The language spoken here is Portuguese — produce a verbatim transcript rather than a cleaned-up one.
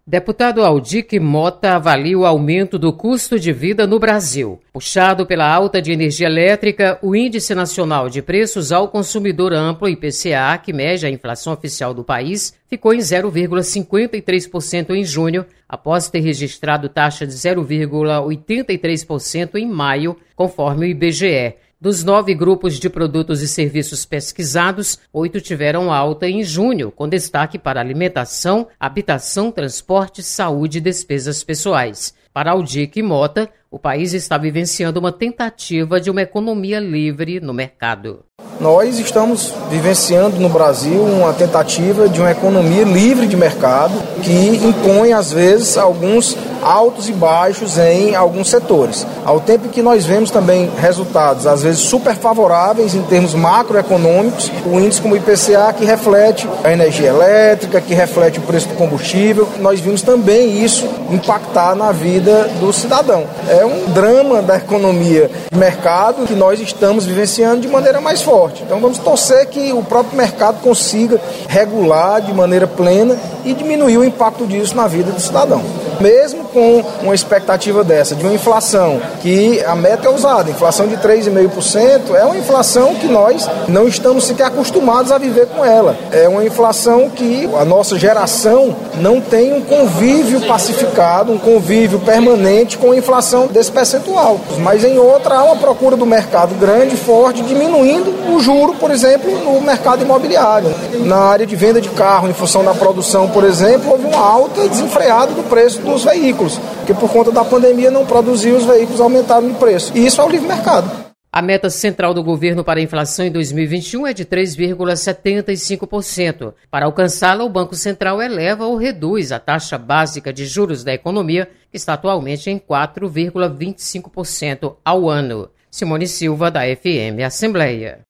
Deputado Aldic Mota avalia o aumento do custo de vida no Brasil. Puxado pela alta de energia elétrica, o Índice Nacional de Preços ao Consumidor Amplo, I P C A, que mede a inflação oficial do país, ficou em zero vírgula cinquenta e três por cento em junho, após ter registrado taxa de zero vírgula oitenta e três por cento em maio, conforme o I B G E. Dos nove grupos de produtos e serviços pesquisados, oito tiveram alta em junho, com destaque para alimentação, habitação, transporte, saúde e despesas pessoais. Para Aldic Mota, o país está vivenciando uma tentativa de uma economia livre no mercado. Nós estamos vivenciando no Brasil uma tentativa de uma economia livre de mercado que impõe, às vezes, alguns altos e baixos em alguns setores. Ao tempo que nós vemos também resultados, às vezes, super favoráveis em termos macroeconômicos, o índice como o I P C A que reflete a energia elétrica, que reflete o preço do combustível, nós vimos também isso impactar na vida do cidadão. É um drama da economia de mercado que nós estamos vivenciando de maneira mais forte. Então vamos torcer que o próprio mercado consiga regular de maneira plena e diminuir o impacto disso na vida do cidadão. Mesmo com uma expectativa dessa, de uma inflação, que a meta é usada, inflação de três vírgula cinco por cento, é uma inflação que nós não estamos sequer acostumados a viver com ela. É uma inflação que a nossa geração não tem um convívio pacificado, um convívio permanente com a inflação desse percentual. Mas em outra, há uma procura do mercado grande, forte, diminuindo o juro, por exemplo, no mercado imobiliário. Na área de venda de carro, em função da produção, por exemplo, houve uma alta desenfreada do preço dos veículos, porque por conta da pandemia não produziu, os veículos aumentaram de preço. E isso é o livre mercado. A meta central do governo para a inflação em dois mil e vinte e um é de três vírgula setenta e cinco por cento. Para alcançá-la, o Banco Central eleva ou reduz a taxa básica de juros da economia, que está atualmente em quatro vírgula vinte e cinco por cento ao ano. Simone Silva, da F M Assembleia.